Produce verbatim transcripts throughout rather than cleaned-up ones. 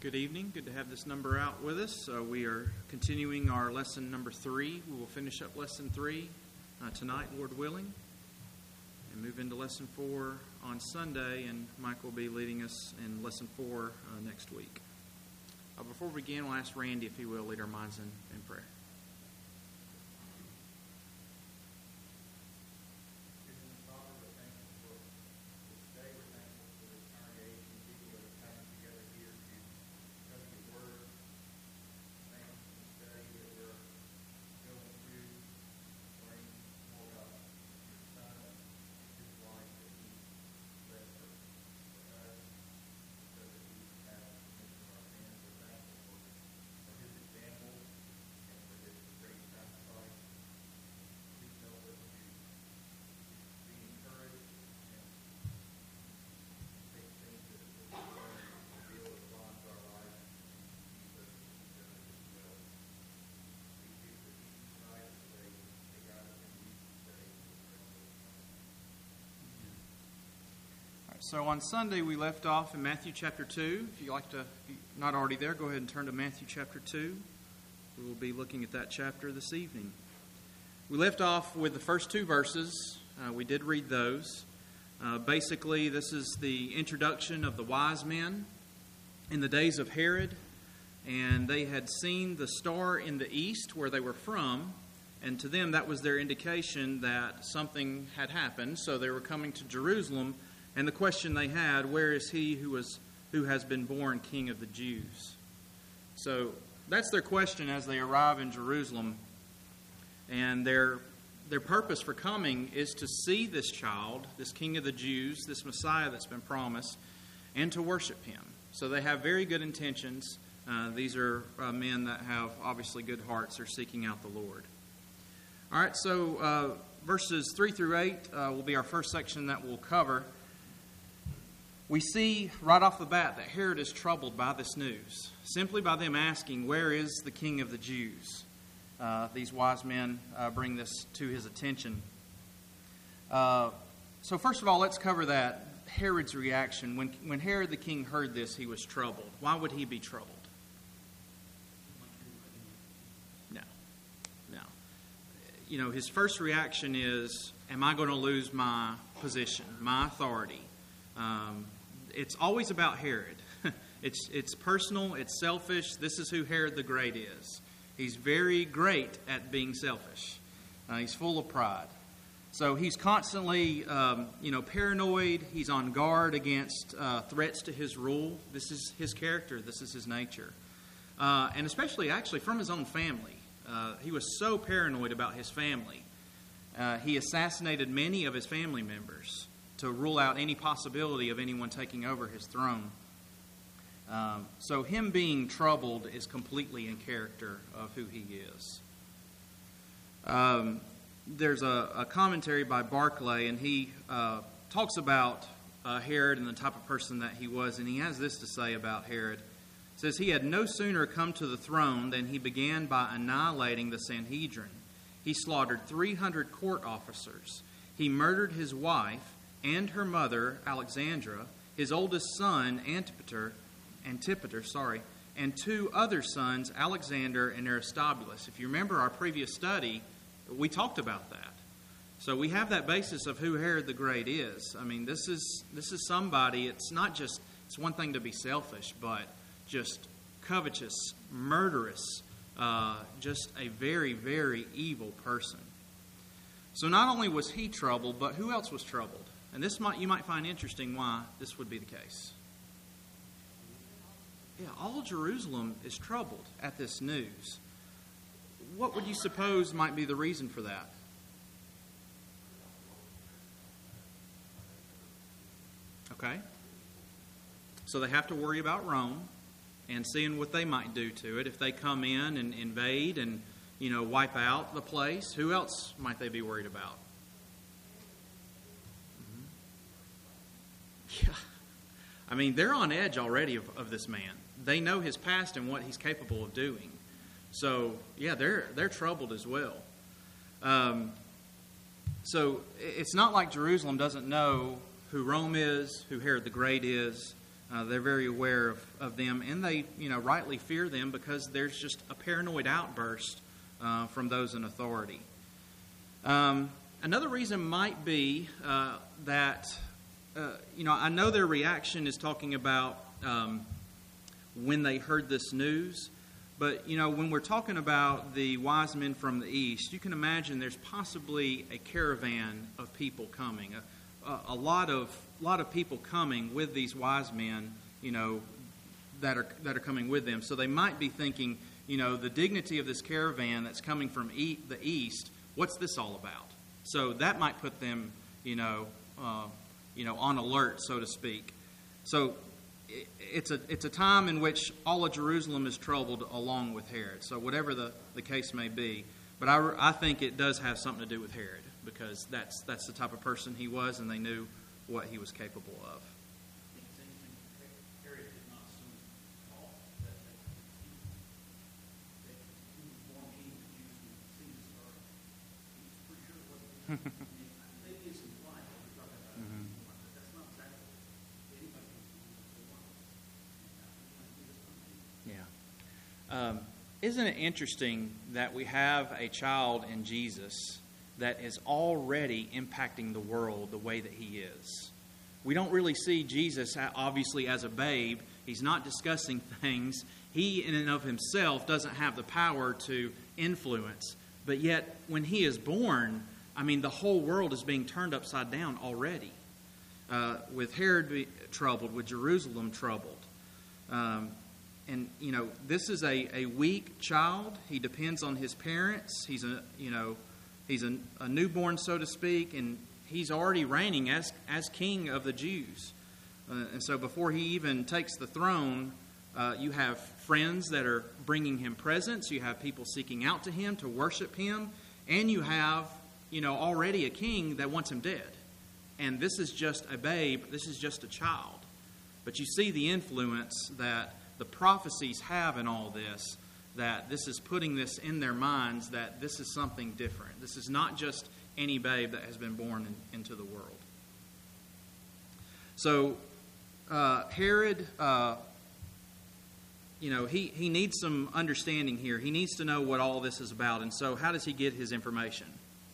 Good evening. Good to have this number out with us. Uh, we are continuing our lesson number three. We will finish up lesson three uh, tonight, Lord willing, and move into lesson four on Sunday, and Mike will be leading us in lesson four uh, next week. Uh, before we begin, we'll ask Randy if he will lead our minds in, in prayer. So on Sunday we left off in Matthew chapter two. If you'd like to, if you're not already there, go ahead and turn to Matthew chapter two. We will be looking at that chapter this evening. We left off with the first two verses. Uh, we did read those. Uh, basically, this is the introduction of the wise men in the days of Herod. And they had seen the star in the east where they were from. And to them, that was their indication that something had happened. So they were coming to Jerusalem. And the question they had, where is he who was who has been born King of the Jews? So that's their question as they arrive in Jerusalem. And their their purpose for coming is to see this child, this King of the Jews, this Messiah that's been promised, and to worship him. So they have very good intentions. Uh, these are uh, men that have obviously good hearts. They're seeking out the Lord. All right, so uh, verses three through eight uh, will be our first section that we'll cover. We see right off the bat that Herod is troubled by this news, simply by them asking, where is the King of the Jews? Uh, these wise men uh, bring this to his attention. Uh, so first of all, let's cover that, Herod's reaction. When, when Herod the king heard this, he was troubled. Why would he be troubled? No, no. You know, his first reaction is, am I going to lose my position, my authority? Um, it's always about Herod. it's it's personal, it's selfish. This is who Herod the Great is. He's very great at being selfish. Uh, he's full of pride. So he's constantly, um, you know, paranoid. He's on guard against uh, threats to his rule. This is his character. This is his nature. Uh, and especially, actually, from his own family. Uh, he was so paranoid about his family. Uh, he assassinated many of his family members to rule out any possibility of anyone taking over his throne. Um, so him being troubled is completely in character of who he is. Um, there's a, a commentary by Barclay, and he uh, talks about uh, Herod and the type of person that he was, and he has this to say about Herod. It says, he had no sooner come to the throne than he began by annihilating the Sanhedrin. He slaughtered three hundred court officers. He murdered his wife and her mother, Alexandra, his oldest son, Antipater, Antipater, sorry, and two other sons, Alexander and Aristobulus. If you remember our previous study, we talked about that. So we have that basis of who Herod the Great is. I mean, this is this is somebody, it's not just, it's one thing to be selfish, but just covetous, murderous, uh, just a very, very evil person. So not only was he troubled, but who else was troubled? And this might you might find interesting why this would be the case. Yeah, all Jerusalem is troubled at this news. What would you suppose might be the reason for that? Okay. So they have to worry about Rome and seeing what they might do to it. If they come in and invade and, you know, wipe out the place, who else might they be worried about? Yeah, I mean, they're on edge already of, of this man. They know his past and what he's capable of doing. So, yeah, they're they're troubled as well. Um, so it's not like Jerusalem doesn't know who Rome is, who Herod the Great is. Uh, they're very aware of, of them, and they, you know, rightly fear them because there's just a paranoid outburst uh, from those in authority. Um, another reason might be uh, that, uh, you know, I know their reaction is talking about um, when they heard this news, but, you know, when we're talking about the wise men from the east, you can imagine there's possibly a caravan of people coming, a, a, a lot of lot of people coming with these wise men, you know, that are that are coming with them. So they might be thinking, you know, the dignity of this caravan that's coming from e- the east, what's this all about? So that might put them, you know, uh, you know, on alert, so to speak. So it, it's a it's a time in which all of Jerusalem is troubled along with Herod. So whatever the, the case may be, but I, I think it does have something to do with Herod, because that's that's the type of person he was, and they knew what he was capable of. Yeah. Um, isn't it interesting that we have a child in Jesus that is already impacting the world the way that he is? We don't really see Jesus, obviously, as a babe. He's not discussing things. He, in and of himself, doesn't have the power to influence. But yet, when he is born, I mean, the whole world is being turned upside down already. Uh, with Herod troubled, with Jerusalem troubled. Um, and, you know, this is a, a weak child. He depends on his parents. He's a, you know, He's a, a newborn, so to speak, and he's already reigning as as king of the Jews. Uh, and so before he even takes the throne, uh, you have friends that are bringing him presents. You have people seeking out to him to worship him. And you have, you know, already a king that wants him dead. And this is just a babe. This is just a child. But you see the influence that the prophecies have in all this, that this is putting this in their minds that this is something different. This is not just any babe that has been born in, into the world. So uh, Herod, uh, you know, he, he needs some understanding here. He needs to know what all this is about. And so how does he get his information?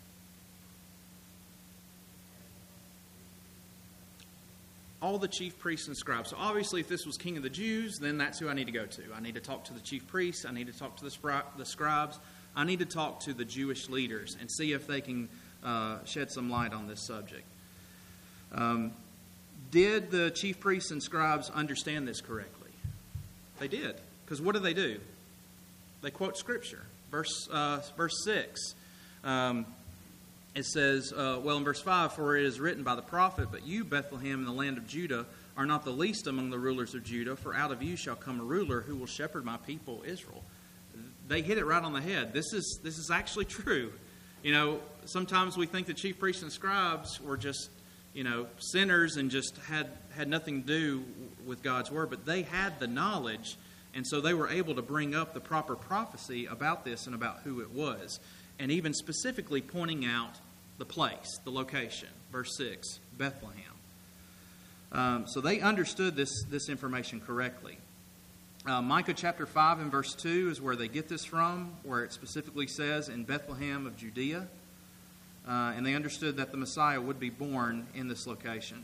All the chief priests and scribes. So obviously, if this was king of the Jews, then that's who I need to go to. I need to talk to the chief priests. I need to talk to the, spri- the scribes. I need to talk to the Jewish leaders and see if they can uh, shed some light on this subject. Um, did the chief priests and scribes understand this correctly? They did. Because what do they do? They quote Scripture. Verse, uh, verse six. Um, It says, uh, well, in verse five, for it is written by the prophet, but you, Bethlehem, in the land of Judah, are not the least among the rulers of Judah, for out of you shall come a ruler who will shepherd my people Israel. They hit it right on the head. This is this is actually true. You know, sometimes we think the chief priests and scribes were just, you know, sinners and just had, had nothing to do with God's word, but they had the knowledge, and so they were able to bring up the proper prophecy about this and about who it was, and even specifically pointing out the place, the location. Verse six, Bethlehem. Um, so they understood this, this information correctly. Uh, Micah chapter five and verse two is where they get this from, where it specifically says, in Bethlehem of Judea. Uh, and they understood that the Messiah would be born in this location.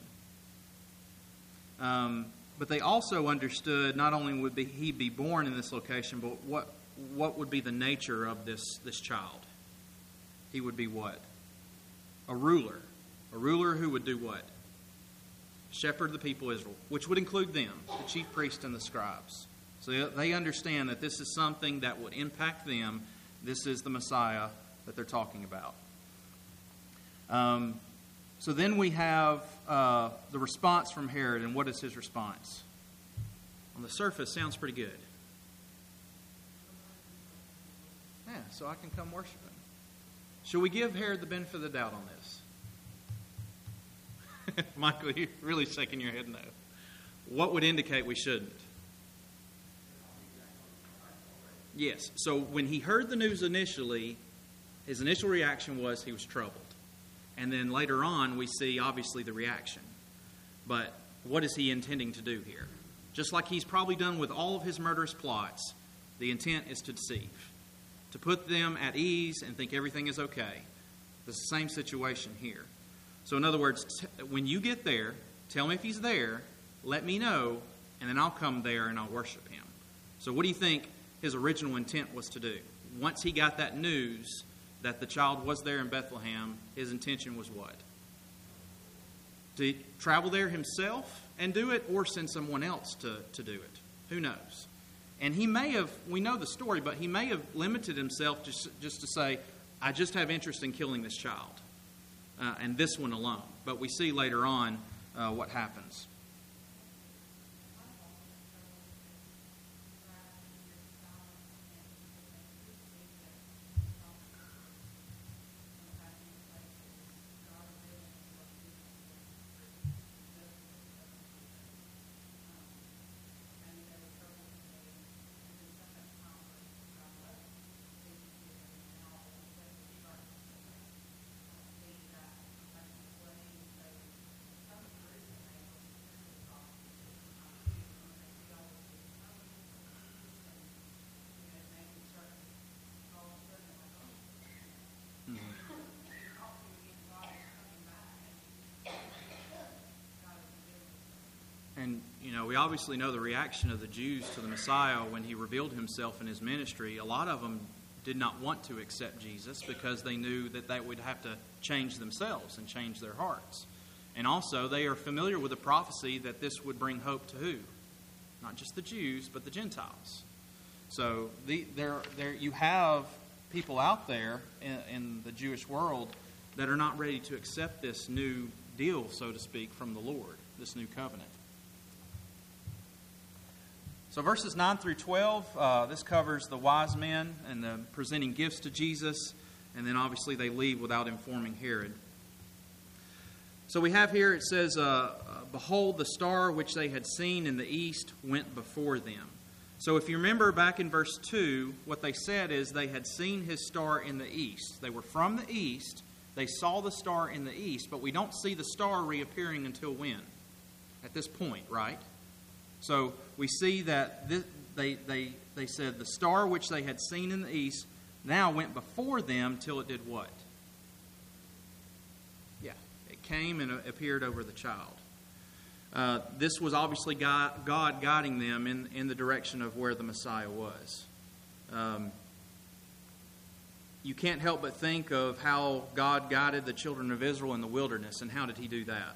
Um, but they also understood not only would be, he be born in this location, but what, what would be the nature of this, this child. He would be what? A ruler. A ruler who would do what? Shepherd the people of Israel, which would include them, the chief priests and the scribes. So they understand that this is something that would impact them. This is the Messiah that they're talking about. Um, so then we have uh, the response from Herod, and what is his response? On the surface, sounds pretty good. Yeah, so I can come worship him. Should we give Herod the benefit of the doubt on this? Michael, you're really shaking your head no. What would indicate we shouldn't? Yes. So when he heard the news initially, his initial reaction was he was troubled. And then later on, we see, obviously, the reaction. But what is he intending to do here? Just like he's probably done with all of his murderous plots, the intent is to deceive, to put them at ease and think everything is okay. It's the same situation here. So in other words, t- when you get there, tell me if he's there, let me know, and then I'll come there and I'll worship him. So what do you think his original intent was to do? Once he got that news that the child was there in Bethlehem, his intention was what? To travel there himself and do it, or send someone else to, to do it. Who knows? And he may have, we know the story, but he may have limited himself just, just to say, I just have interest in killing this child, uh, and this one alone. But we see later on uh, what happens. And, you know, we obviously know the reaction of the Jews to the Messiah when he revealed himself in his ministry. A lot of them did not want to accept Jesus because they knew that they would have to change themselves and change their hearts. And also, they are familiar with the prophecy that this would bring hope to who? Not just the Jews, but the Gentiles. So the, there, there, you have people out there in, in the Jewish world that are not ready to accept this new deal, so to speak, from the Lord, this new covenant. So verses nine through twelve, uh, this covers the wise men and the presenting gifts to Jesus, and then obviously they leave without informing Herod. So we have here, it says, uh, Behold, the star which they had seen in the east went before them. So if you remember back in verse two, what they said is they had seen his star in the east. They were from the east, they saw the star in the east, but we don't see the star reappearing until when? At this point, right? So we see that this, they, they, they said the star which they had seen in the east now went before them till it did what? Yeah, it came and appeared over the child. Uh, this was obviously God, God guiding them in, in the direction of where the Messiah was. Um, you can't help but think of how God guided the children of Israel in the wilderness, and how did he do that?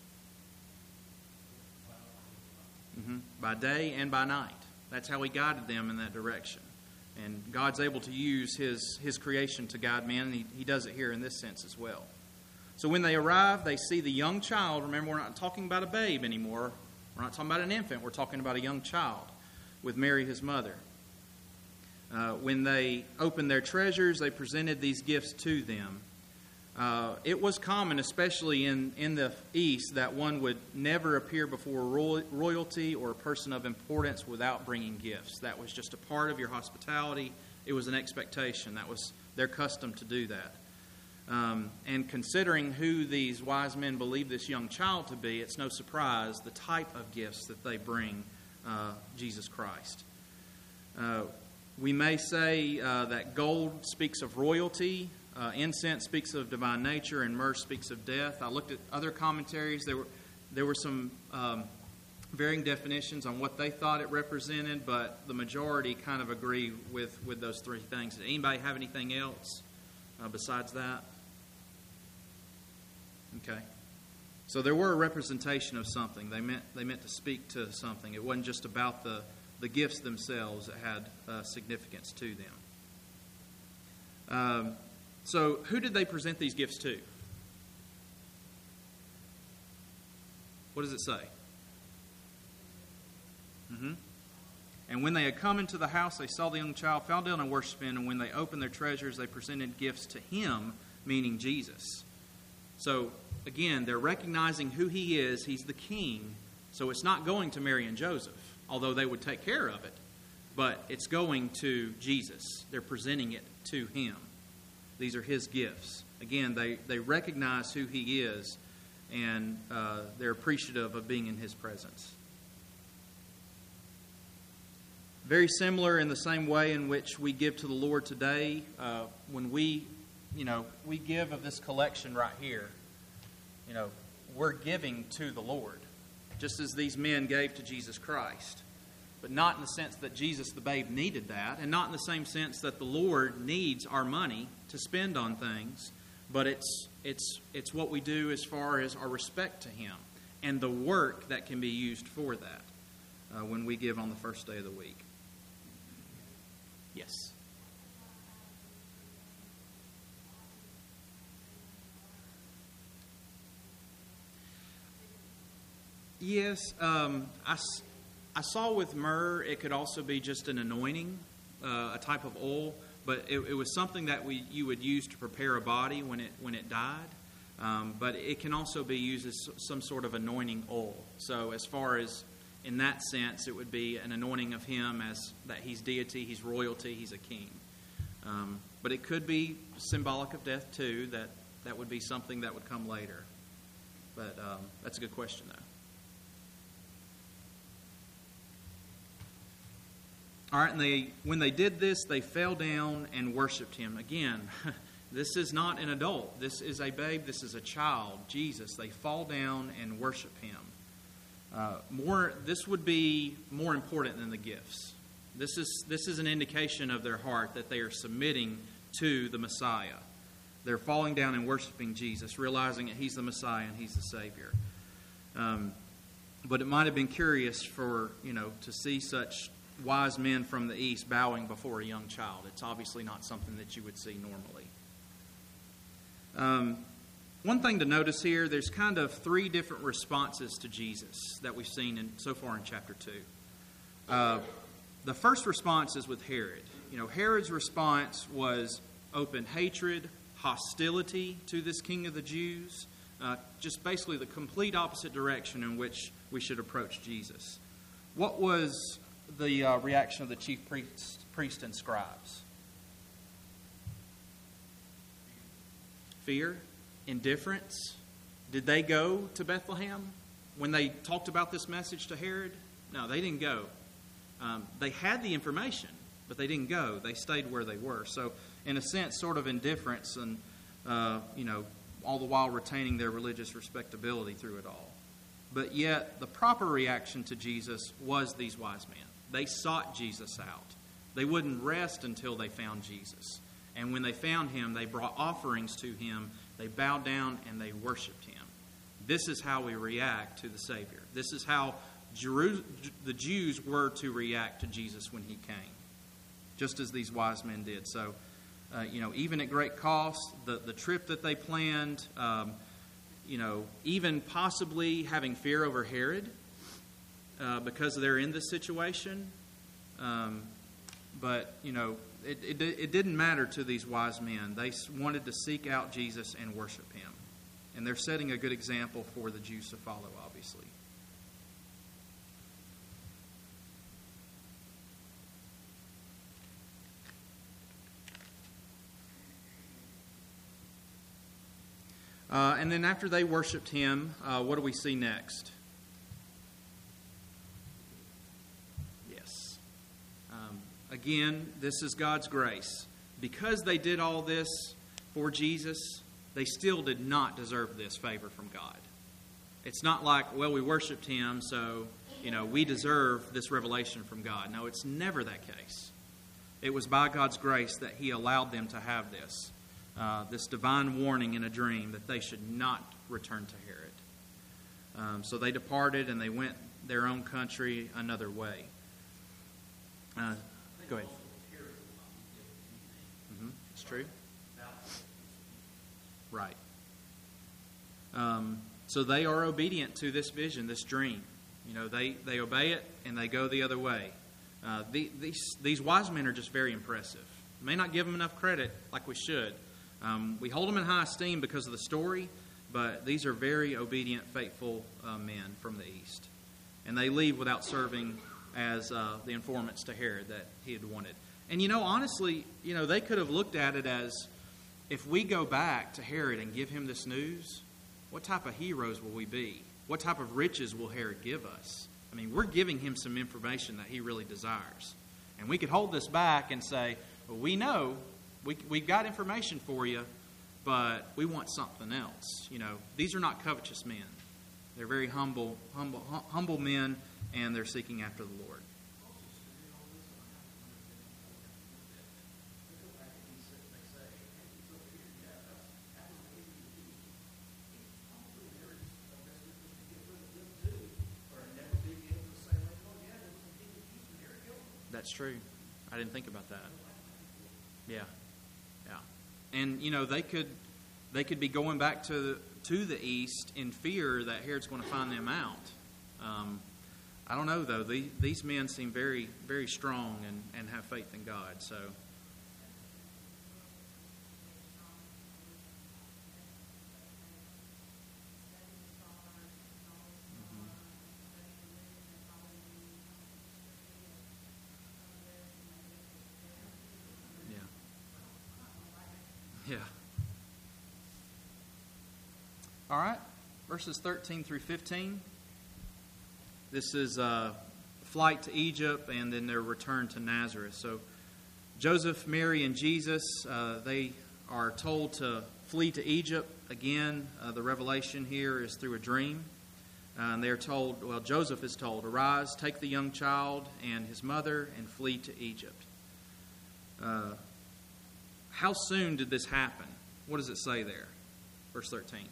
Mm-hmm. By day and by night. That's how he guided them in that direction. And God's able to use his, his creation to guide men, and he, he does it here in this sense as well. So when they arrive, they see the young child. Remember, we're not talking about a babe anymore. We're not talking about an infant. We're talking about a young child with Mary, his mother. Uh, when they opened their treasures, they presented these gifts to them. Uh, it was common, especially in, in the East, that one would never appear before royal, royalty or a person of importance without bringing gifts. That was just a part of your hospitality. It was an expectation. That was their custom to do that. Um, and considering who these wise men believed this young child to be, it's no surprise the type of gifts that they bring uh, Jesus Christ. Uh, we may say uh, that gold speaks of royalty. Uh, incense speaks of divine nature, and myrrh speaks of death. I looked at other commentaries. There were there were some um, varying definitions on what they thought it represented, but the majority kind of agree with, with those three things. Did anybody have anything else uh, besides that? Okay. So there were a representation of something. They meant they meant to speak to something. It wasn't just about the, the gifts themselves that had uh, significance to them. Um, So, who did they present these gifts to? What does it say? Mm-hmm. And when they had come into the house, they saw the young child, fell down and worshipped him. And when they opened their treasures, they presented gifts to him, meaning Jesus. So, again, they're recognizing who he is. He's the king. So it's not going to Mary and Joseph, although they would take care of it. But it's going to Jesus. They're presenting it to him. These are his gifts. Again, they, they recognize who he is, and uh, they're appreciative of being in his presence. very similar in the same way in which we give to the Lord today. Uh, when we, you know, we give of this collection right here, you know, we're giving to the Lord, just as these men gave to Jesus Christ. But not in the sense that Jesus the babe needed that, and not in the same sense that the Lord needs our money to spend on things, but it's it's it's what we do as far as our respect to Him and the work that can be used for that uh, when we give on the first day of the week. Yes. Yes, um, I, I saw with myrrh, it could also be just an anointing, uh, a type of oil, but it, it was something that we you would use to prepare a body when it when it died. Um, but it can also be used as some sort of anointing oil. So as far as in that sense, it would be an anointing of Him as that He's deity, He's royalty, He's a king. Um, but it could be symbolic of death too. That that would be something that would come later. But um, that's a good question, though. All right, and they when they did this, they fell down and worshipped Him. Again, this is not an adult. This is a babe. This is a child, Jesus. They fall down and worship Him. Uh, more, this would be more important than the gifts. This is this is an indication of their heart that they are submitting to the Messiah. They're falling down and worshiping Jesus, realizing that He's the Messiah and He's the Savior. Um, but it might have been curious for you know to see such wise men from the East bowing before a young child. It's obviously not something that you would see normally. Um, one thing to notice here, there's kind of three different responses to Jesus that we've seen in, so far in chapter two. Uh, the first response is with Herod. You know, Herod's response was open hatred, hostility to this king of the Jews, uh, just basically the complete opposite direction in which we should approach Jesus. What was the uh, reaction of the chief priests, priests and scribes? Fear? Indifference? Did they go to Bethlehem when they talked about this message to Herod? No, they didn't go. Um, they had the information, but they didn't go. They stayed where they were. So, in a sense, sort of indifference and, uh, you know, all the while retaining their religious respectability through it all. But yet, the proper reaction to Jesus was these wise men. They sought Jesus out. They wouldn't rest until they found Jesus. And when they found Him, they brought offerings to Him. They bowed down and they worshiped Him. This is how we react to the Savior. This is how Jeru- the Jews were to react to Jesus when He came, just as these wise men did. So, uh, you know, even at great cost, the, the trip that they planned, um, you know, even possibly having fear over Herod, Uh, because they're in this situation. Um, but, you know, it, it, it didn't matter to these wise men. They wanted to seek out Jesus and worship Him. And they're setting a good example for the Jews to follow, obviously. Uh, and then after they worshiped Him, uh, what do we see next? Again, this is God's grace. Because they did all this for Jesus, they still did not deserve this favor from God. It's not like, well, we worshiped Him, so, you know, we deserve this revelation from God. No, it's never that case. It was by God's grace that He allowed them to have this, uh, this divine warning in a dream that they should not return to Herod. Um, so they departed and they went their own country another way. Uh, Go ahead. Mm-hmm. It's true. Right. Um, so they are obedient to this vision, this dream. You know, they, they obey it and they go the other way. Uh, the, these these wise men are just very impressive. We may not give them enough credit like we should. Um, we hold them in high esteem because of the story, but these are very obedient, faithful uh, men from the East. And they leave without serving as uh, the informants to Herod that he had wanted. And, you know, honestly, you know, they could have looked at it as, if we go back to Herod and give him this news, what type of heroes will we be? What type of riches will Herod give us? I mean, we're giving him some information that he really desires. And we could hold this back and say, well, we know, we, we've got information for you, but we want something else. You know, these are not covetous men. They're very humble, humble, humble men, and they're seeking after the Lord. That's true. I didn't think about that. Yeah, yeah. And you know, they could they could be going back to the, to the east in fear that Herod's going to find them out. Um, I don't know though. These, these men seem very very strong and, and have faith in God. So. Yeah. All right, verses thirteen through fifteen. This is a flight to Egypt and then their return to Nazareth. So Joseph, Mary, and Jesus, uh, they are told to flee to Egypt. Again, uh, the revelation here is through a dream. Uh, and they're told, well, Joseph is told, arise, take the young child and his mother and flee to Egypt. Uh, how soon did this happen? What does it say there? Verse thirteen.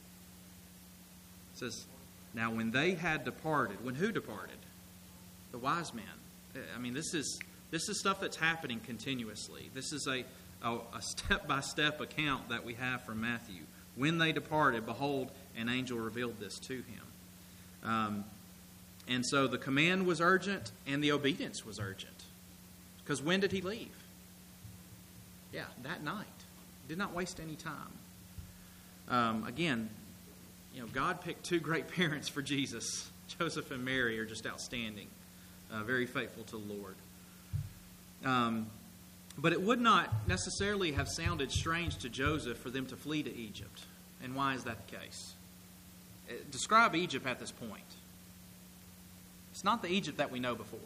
It says, now when they had departed, when who departed? The wise men. I mean, this is this is stuff that's happening continuously. This is a, a, a step-by-step account that we have from Matthew. When they departed, behold, an angel revealed this to him. Um, and so the command was urgent and the obedience was urgent. Because when did he leave? Yeah, that night. Did not waste any time. Um, again, you know, God picked two great parents for Jesus. Joseph and Mary are just outstanding. Uh, very faithful to the Lord. Um, but it would not necessarily have sounded strange to Joseph for them to flee to Egypt. And why is that the case? Uh, describe Egypt at this point. It's not the Egypt that we know before.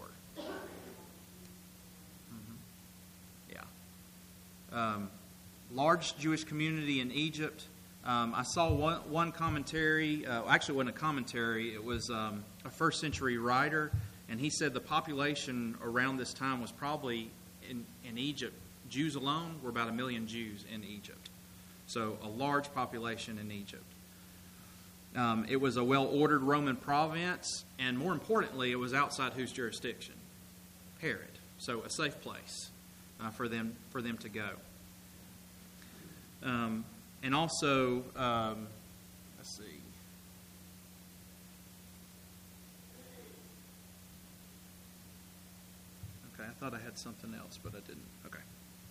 Mm-hmm. Yeah. Um, large Jewish community in Egypt. Um, I saw one, one commentary, uh, actually it wasn't a commentary, it was um, a first century writer, and he said the population around this time was probably in, in Egypt, Jews alone were about a million Jews in Egypt. So a large population in Egypt. Um, it was a well-ordered Roman province, and more importantly, it was outside whose jurisdiction? Herod. So a safe place uh, for them for them to go. Um, and also, um, let's see. Okay, I thought I had something else, but I didn't. Okay.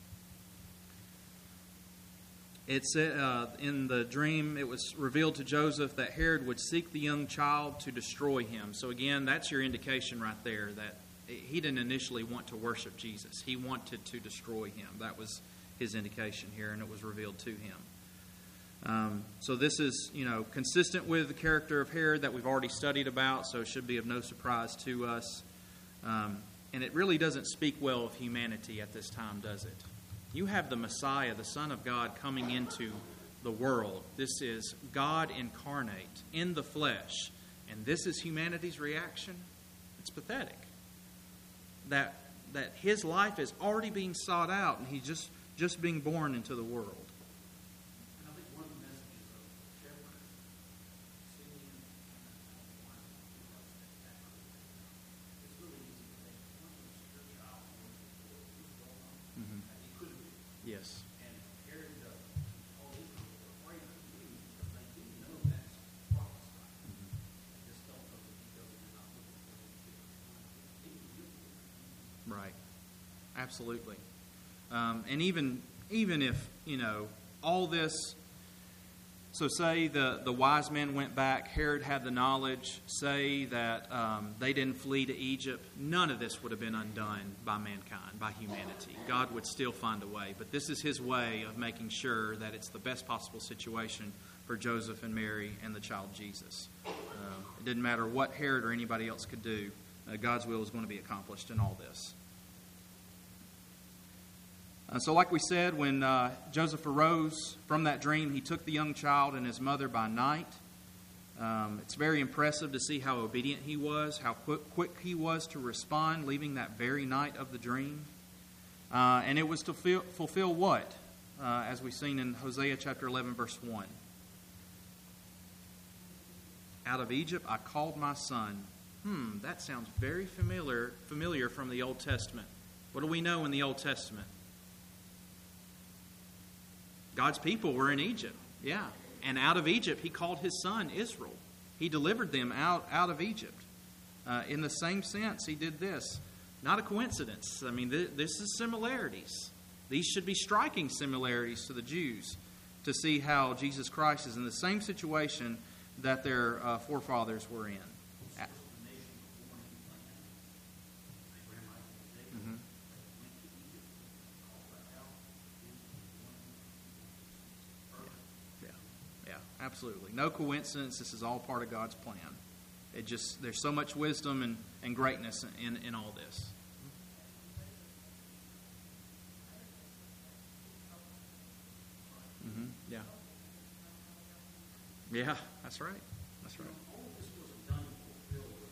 It's uh, in the dream, it was revealed to Joseph that Herod would seek the young child to destroy him. So again, that's your indication right there that he didn't initially want to worship Jesus. He wanted to destroy him. That was his indication here, and it was revealed to him. Um, so this is, you know, consistent with the character of Herod that we've already studied about, so it should be of no surprise to us. Um, and it really doesn't speak well of humanity at this time, does it? You have the Messiah, the Son of God, coming into the world. This is God incarnate in the flesh. And this is humanity's reaction. It's pathetic. That that his life is already being sought out and he's just, just being born into the world. And I think one of the messages of shepherds singing it's really easy to think once your child born before it was going on, Mm-hmm. and he couldn't be. Yes. And Herod, uh, all Israel were afraid of him because they didn't know that's prophesied. Mm-hmm. They just don't know the details and they're not looking for the details. Right. Absolutely. Um, and even even if, you know, all this, so say the, the wise men went back, Herod had the knowledge, say that um, they didn't flee to Egypt, none of this would have been undone by mankind, by humanity. God would still find a way. But this is his way of making sure that it's the best possible situation for Joseph and Mary and the child Jesus. Um, it didn't matter what Herod or anybody else could do. Uh, God's will is going to be accomplished in all this. Uh, so like we said, when uh, Joseph arose from that dream, he took the young child and his mother by night. Um, it's very impressive to see how obedient he was, how quick, quick he was to respond, leaving that very night of the dream. Uh, and it was to feel, fulfill what? Uh, as we've seen in Hosea chapter eleven, verse one. Out of Egypt I called my son. Hmm, that sounds very familiar, familiar from the Old Testament. What do we know in the Old Testament? God's people were in Egypt, yeah. And out of Egypt, he called his son Israel. He delivered them out, out of Egypt. Uh, in the same sense, he did this. Not a coincidence. I mean, th- this is similarities. These should be striking similarities to the Jews to see how Jesus Christ is in the same situation that their uh, forefathers were in. Mm-hmm. Yeah, yeah, absolutely. No coincidence. This is all part of God's plan. It just there's so much wisdom and, and greatness in, in all this. Mm-hmm. Yeah. Yeah, that's right. That's right. All of this wasn't done to fulfill what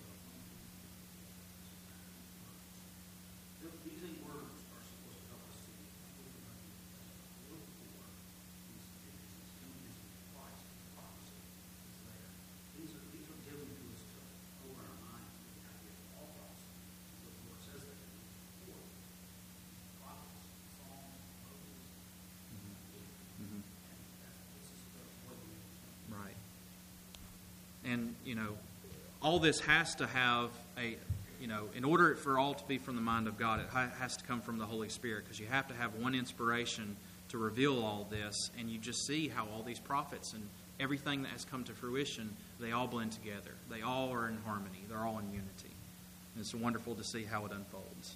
the these eight words are supposed to help us see look for these things. Christ prophecy is there. These are these are given to us to open our minds to the idea of all prophecy. The Lord says that before prophets, Psalms, Moses, Mm-hmm. and that's this is the way we Right. And, you know, all this has to have a, you know, in order for all to be from the mind of God, it ha- has to come from the Holy Spirit, because you have to have one inspiration to reveal all this. And you just see how all these prophets and everything that has come to fruition, they all blend together. They all are in harmony. They're all in unity. And it's wonderful to see how it unfolds.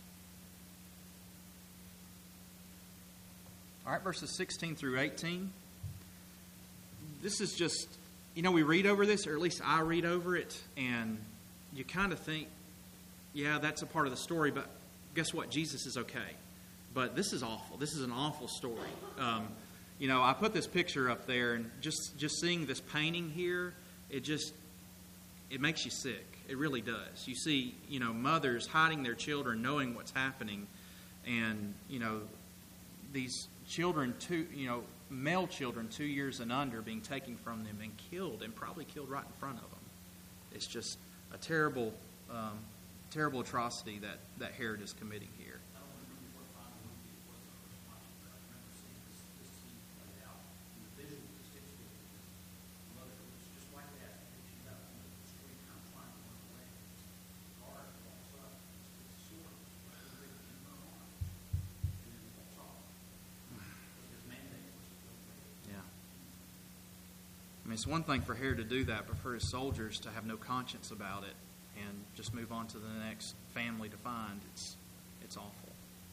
All right, verses sixteen through eighteen. This is just, you know, we read over this, or at least I read over it, and you kind of think, yeah, that's a part of the story, but guess what? Jesus is okay. But this is awful. This is an awful story. Um, you know, I put this picture up there, and just, just seeing this painting here, it just, it makes you sick. It really does. You see, you know, mothers hiding their children, knowing what's happening, and, you know, these children, two, you know, male children two years and under being taken from them and killed, and probably killed right in front of them. It's just a terrible, um, terrible atrocity that, that Herod is committing here. I don't remember what final movie it was I was watching, but I remember seeing this, this scene played out. And the visual just sticks with me. The mother was just like that. She's out on the street kind of trying to run away. The guard walks up with his sword, right in her arm, and then walks off. Because his mandate was to kill her. Yeah. I mean, it's one thing for Herod to do that, but for his soldiers to have no conscience about it and just move on to the next family to find, it's it's awful.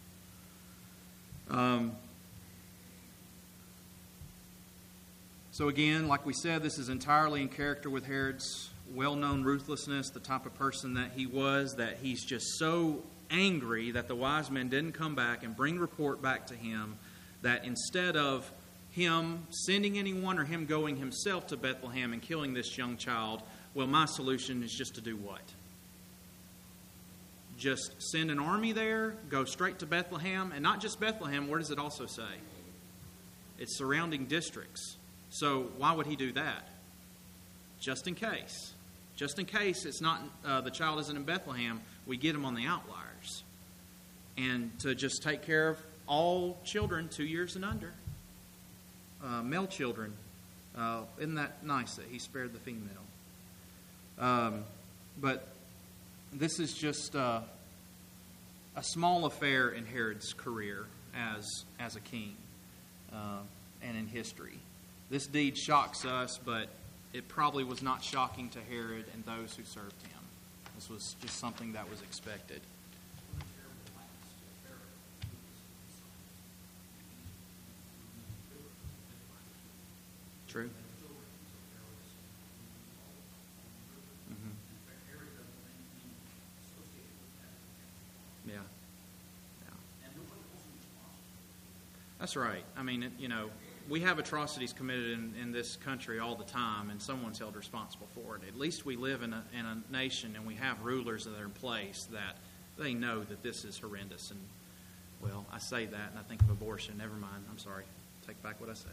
Um, so again, like we said, this is entirely in character with Herod's well-known ruthlessness, the type of person that he was, that he's just so angry that the wise men didn't come back and bring report back to him, that instead of him sending anyone or him going himself to Bethlehem and killing this young child, well, my solution is just to do what? Just send an army there, go straight to Bethlehem, and not just Bethlehem, where does it also say? It's surrounding districts. So why would he do that? Just in case. Just in case it's not uh, the child isn't in Bethlehem, we get him on the outliers. And to just take care of all children two years and under. Uh, male children. Uh, isn't that nice that he spared the female? Um, but this is just uh, a small affair in Herod's career as as a king uh, and in history. This deed shocks us, but it probably was not shocking to Herod and those who served him. This was just something that was expected. True. Mm-hmm. Yeah. Yeah. That's right. I mean, it, you know, we have atrocities committed in, in this country all the time, and someone's held responsible for it. At least we live in a, in a nation, and we have rulers that are in place that they know that this is horrendous. And, well, I say that, and I think of abortion. Never mind. I'm sorry. Take back what I say.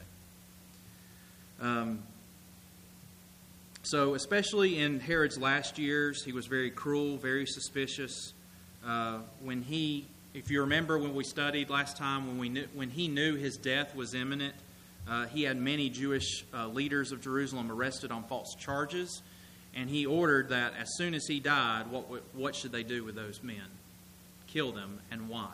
Um, so, especially in Herod's last years, he was very cruel, very suspicious. Uh, when he... If you remember when we studied last time, when we knew, when he knew his death was imminent, uh, he had many Jewish uh, leaders of Jerusalem arrested on false charges, and he ordered that as soon as he died, what what should they do with those men? Kill them, and why?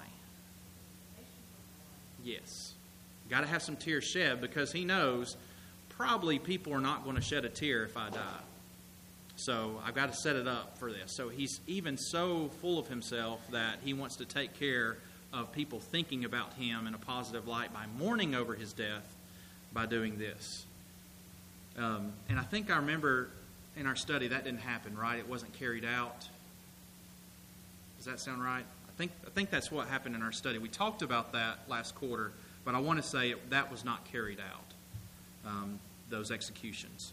Yes, got to have some tears shed, because he knows probably people are not going to shed a tear if I die. So I've got to set it up for this. So he's even so full of himself that he wants to take care of people thinking about him in a positive light by mourning over his death by doing this. Um, and I think I remember in our study that didn't happen, right? It wasn't carried out. Does that sound right? I think I think that's what happened in our study. We talked about that last quarter, but I want to say it, that was not carried out, um, those executions.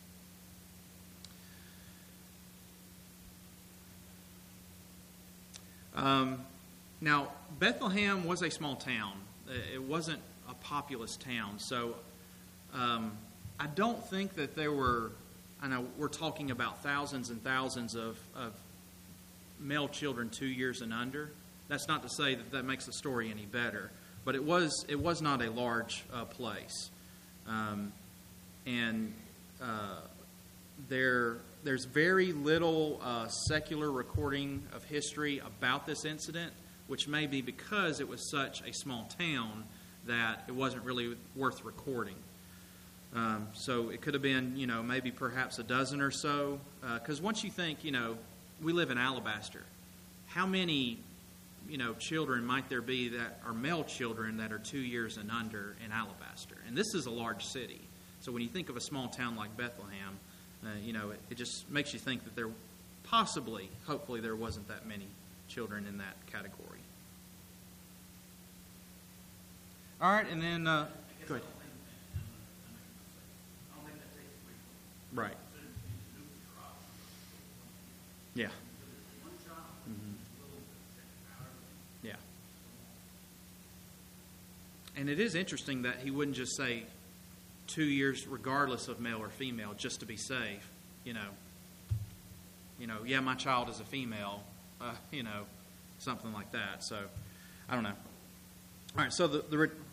Um, now, Bethlehem was a small town. It wasn't a populous town. So um, I don't think that there were, I know we're talking about thousands and thousands of, of male children two years and under. That's not to say that that makes the story any better. But it was it was not a large uh, place. Um, and uh, there... There's very little uh, secular recording of history about this incident, which may be because it was such a small town that it wasn't really worth recording. Um, so it could have been, you know, maybe perhaps a dozen or so. Because uh, once you think, you know, we live in Alabaster, how many, you know, children might there be that are male children that are two years and under in Alabaster? And this is a large city. So when you think of a small town like Bethlehem, Uh, you know, it, it just makes you think that there possibly, hopefully, there wasn't that many children in that category. All right, and then, uh, go ahead. Right. Yeah. Mm-hmm. Yeah. And it is interesting that he wouldn't just say two years regardless of male or female, just to be safe, you know. You know, yeah, my child is a female, uh, you know, something like that. So, I don't know. All right, so the... the re-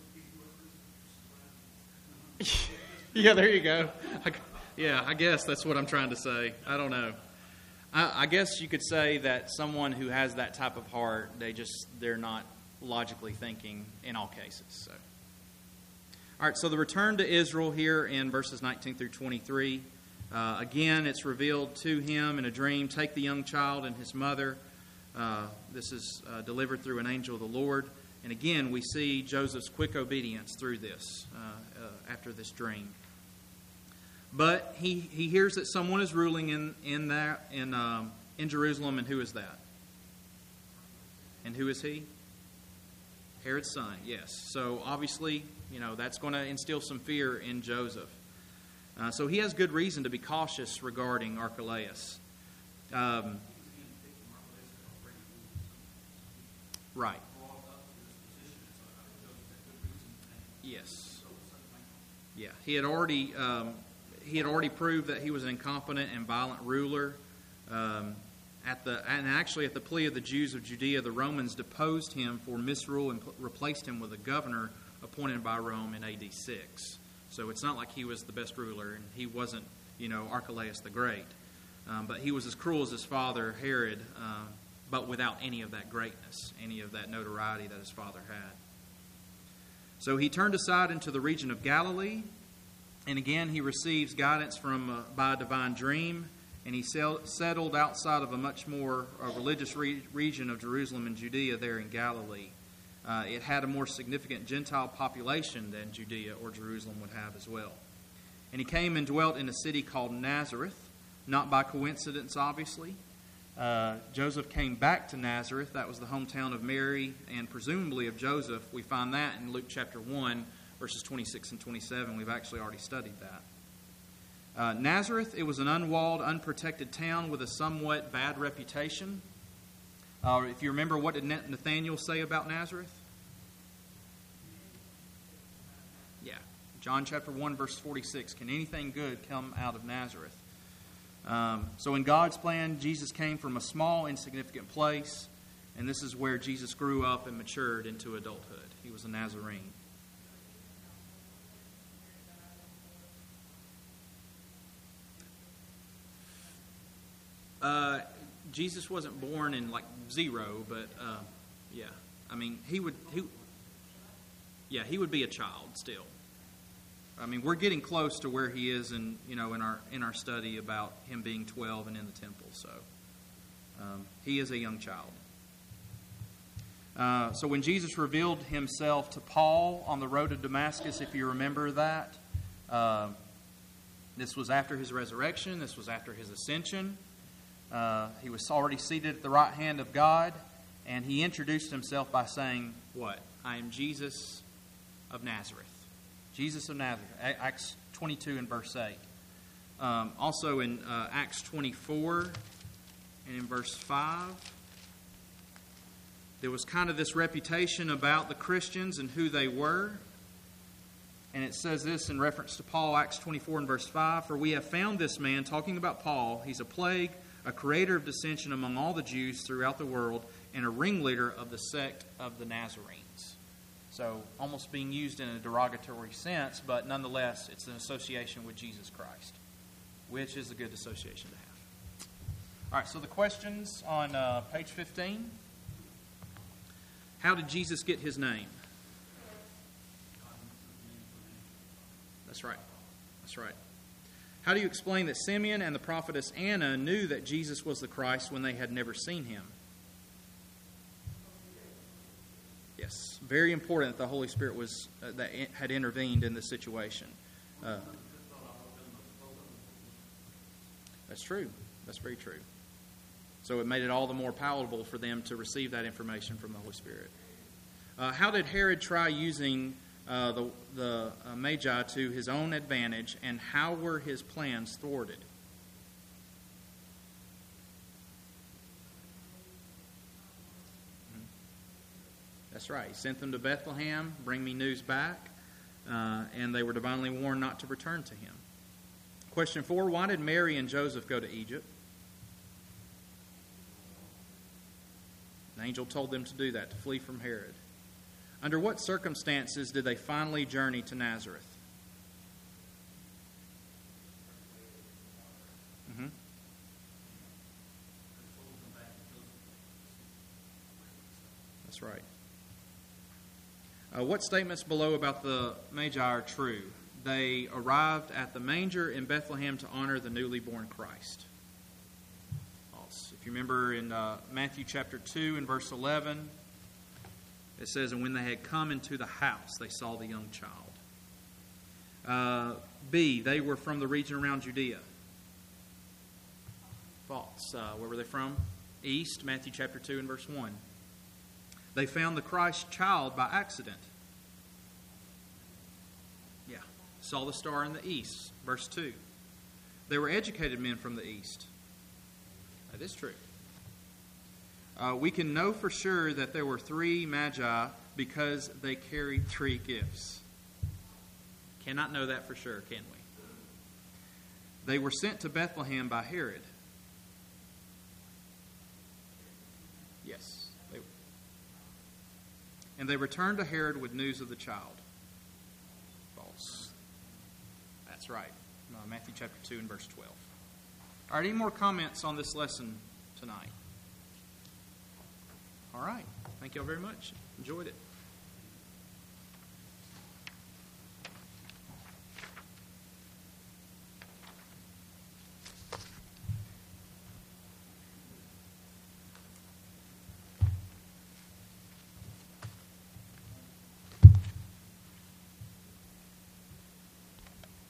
yeah, there you go. I, yeah, I guess that's what I'm trying to say. I don't know. I, I guess you could say that someone who has that type of heart, they just, they're not logically thinking in all cases, so... All right, so the return to Israel here in verses nineteen through twenty-three. Uh, again, it's revealed to him in a dream, take the young child and his mother. Uh, this is uh, delivered through an angel of the Lord. And again, we see Joseph's quick obedience through this, uh, uh, after this dream. But he, he hears that someone is ruling in in that in um, in Jerusalem, and who is that? And who is he? Herod's son, yes. So obviously, you know, that's going to instill some fear in Joseph. Uh, so he has good reason to be cautious regarding Archelaus. Um, right. Yes. Yeah. He had already um, he had already proved that he was an incompetent and violent ruler. Um, At the, and actually, at the plea of the Jews of Judea, the Romans deposed him for misrule and replaced him with a governor appointed by Rome in A D six. So it's not like he was the best ruler, and he wasn't, you know, Archelaus the Great. Um, but he was as cruel as his father, Herod, uh, but without any of that greatness, any of that notoriety that his father had. So he turned aside into the region of Galilee, and again he receives guidance from uh, by a divine dream. And he settled outside of a much more uh, religious re- region of Jerusalem and Judea there in Galilee. Uh, it had a more significant Gentile population than Judea or Jerusalem would have as well. And he came and dwelt in a city called Nazareth, not by coincidence, obviously. Uh, Joseph came back to Nazareth. That was the hometown of Mary and presumably of Joseph. We find that in Luke chapter one, verses twenty-six and twenty-seven. We've actually already studied that. Uh, Nazareth, it was an unwalled, unprotected town with a somewhat bad reputation. Uh, if you remember, what did Nathanael say about Nazareth? Yeah, John chapter one, verse forty-six. Can anything good come out of Nazareth? Um, so in God's plan, Jesus came from a small, insignificant place, and this is where Jesus grew up and matured into adulthood. He was a Nazarene. Uh, Jesus wasn't born in like zero, but uh, yeah, I mean he would he, yeah he would be a child still. I mean we're getting close to where he is in you know in our in our study about him being twelve and in the temple. So um, he is a young child. Uh, so when Jesus revealed himself to Paul on the road to Damascus, if you remember that, uh, this was after his resurrection. This was after his ascension. Uh, he was already seated at the right hand of God, and he introduced himself by saying, what? I am Jesus of Nazareth. Jesus of Nazareth. Acts twenty-two and verse eight. Um, also in uh, Acts twenty-four and in verse five, there was kind of this reputation about the Christians and who they were. And it says this in reference to Paul, Acts twenty-four and verse five, for we have found this man, talking about Paul, he's a plague, a creator of dissension among all the Jews throughout the world, and a ringleader of the sect of the Nazarenes. So almost being used in a derogatory sense, but nonetheless it's an association with Jesus Christ, which is a good association to have. All right, so the questions on uh, page fifteen. How did Jesus get his name? That's right. That's right. How do you explain that Simeon and the prophetess Anna knew that Jesus was the Christ when they had never seen him? Yes, very important that the Holy Spirit was uh, that had intervened in this situation. Uh, that's true. That's very true. So it made it all the more palatable for them to receive that information from the Holy Spirit. Uh, how did Herod try using uh, the, the uh, Magi to his own advantage, and how were his plans thwarted? That's right. He sent them to Bethlehem, bring me news back, uh, and they were divinely warned not to return to him. Question four, why did Mary and Joseph go to Egypt? An angel told them to do that, to flee from Herod. Under what circumstances did they finally journey to Nazareth? Mm-hmm. That's right. Uh, what statements below about the Magi are true? They arrived at the manger in Bethlehem to honor the newly born Christ. False. If you remember in uh, Matthew chapter two and verse eleven, it says, and when they had come into the house, they saw the young child. Uh, B, they were from the region around Judea. False. Uh, where were they from? East, Matthew chapter two and verse one. They found the Christ child by accident. Yeah. Saw the star in the east, verse two. They were educated men from the east. That is true. Uh, we can know for sure that there were three magi because they carried three gifts. Cannot know that for sure, can we? They were sent to Bethlehem by Herod. Yes. They, and they returned to Herod with news of the child. False. That's right. Uh, Matthew chapter two and verse twelve. All right, any more comments on this lesson tonight? All right. Thank you all very much. Enjoyed it.